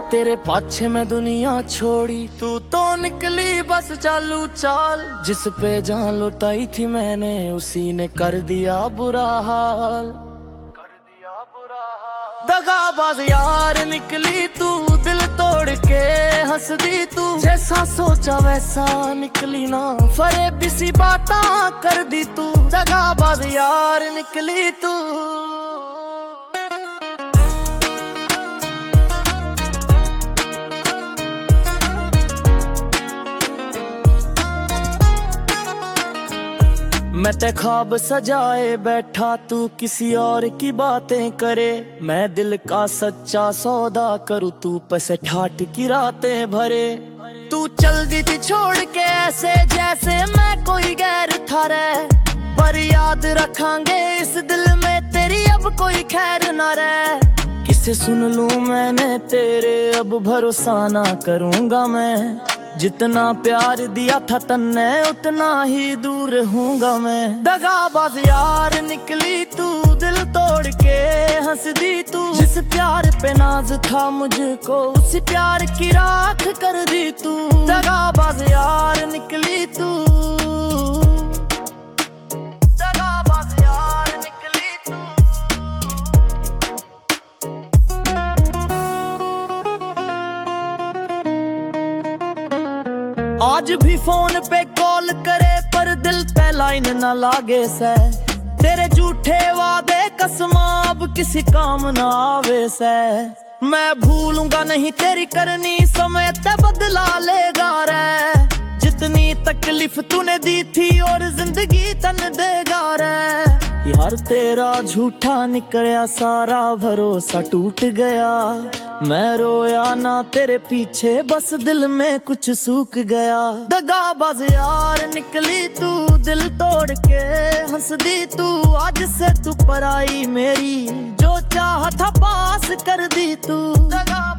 तेरे पाछे मैं दुनिया छोड़ी, तू तो निकली बस चालू चाल। जिस पे जान लुटाई थी मैंने उसी ने कर दिया बुरा हाल। दगाबाज यार निकली तू, दिल तोड़ के हंस दी तू। जैसा सोचा वैसा निकली ना, फरेबी सी बातें कर दी तू। दगाबाज यार निकली तू। मैं ते ख्वाब सजाए बैठा, तू किसी और की बातें करे। मैं दिल का सच्चा सौदा करूँ, तू पैसे ठाट की रातें भरे। तू चल दी थी छोड़ के ऐसे जैसे मैं कोई गैर था रे। पर याद रखांगे इस दिल में तेरी अब कोई खैर ना रहे। किसे सुन लूं मैंने तेरे, अब भरोसा ना करूंगा मैं। जितना प्यार दिया था तन्ने उतना ही दूर हूँगा मैं। दगाबाज यार निकली तू, दिल तोड़ के हंस दी तू। जिस प्यार पे नाज था मुझको उस प्यार की राख कर दी तू। दगाबाज यार निकली तू। दगाबाज यार निकली तू। आज भी फोन पे कॉल करे पर दिल पे लाइन ना लागे से। तेरे झूठे वादे कसमा अब किसी काम ना आवे से। मैं भूलूंगा नहीं तेरी करनी, समय ते बदला लेगा रे। जितनी तकलीफ तूने दी थी और जिंदगी तन देगा रे। यार तेरा झूठा निकला सारा भरोसा टूट गया। मैं रोया ना तेरे पीछे बस दिल में कुछ सूख गया। दगाबाज यार निकली तू, दिल तोड़ के हंस दी तू। आज से तू पराई मेरी, जो चाहा था पास कर दी तू।